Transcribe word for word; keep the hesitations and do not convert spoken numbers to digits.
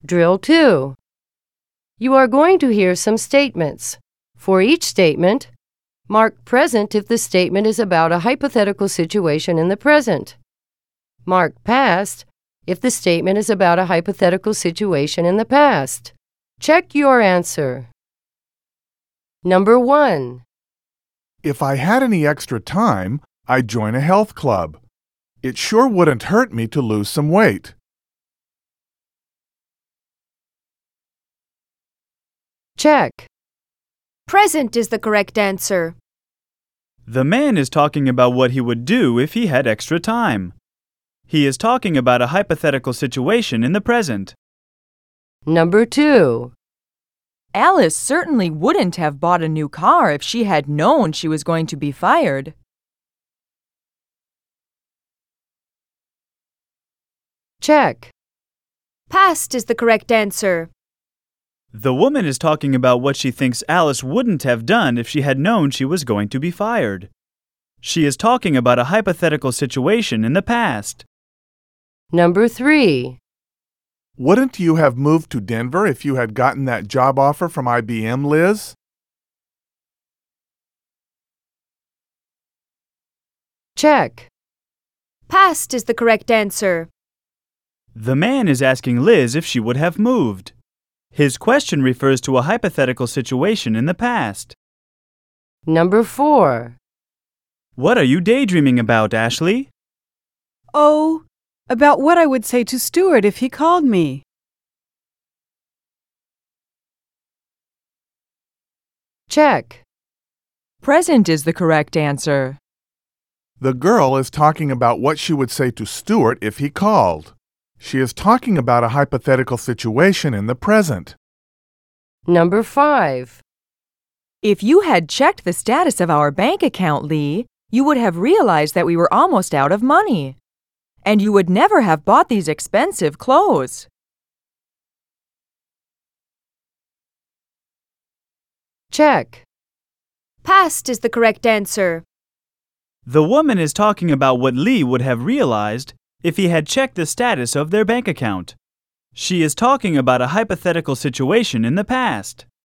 Drill two. You are going to hear some statements. For each statement, mark present if the statement is about a hypothetical situation in the present. Mark past if the statement is about a hypothetical situation in the past. Check your answer. Number one. If I had any extra time, I'd join a health club. It sure wouldn't hurt me to lose some weight. Check. Present is the correct answer. The man is talking about what he would do if he had extra time. He is talking about a hypothetical situation in the present. Number two. Alice certainly wouldn't have bought a new car if she had known she was going to be fired. Check. Past is the correct answer. The woman is talking about what she thinks Alice wouldn't have done if she had known she was going to be fired. She is talking about a hypothetical situation in the past. Number three. Wouldn't you have moved to Denver if you had gotten that job offer from I B M, Liz? Check. Past is the correct answer. The man is asking Liz if she would have moved. His question refers to a hypothetical situation in the past. Number four. What are you daydreaming about, Ashley? Oh, about what I would say to Stuart if he called me. Check. Present is the correct answer. The girl is talking about what she would say to Stuart if he called. She is talking about a hypothetical situation in the present. Number five. If you had checked the status of our bank account, Lee, you would have realized that we were almost out of money. And you would never have bought these expensive clothes. Check. Past is the correct answer. The woman is talking about what Lee would have realized if he had checked the status of their bank account. She is talking about a hypothetical situation in the past.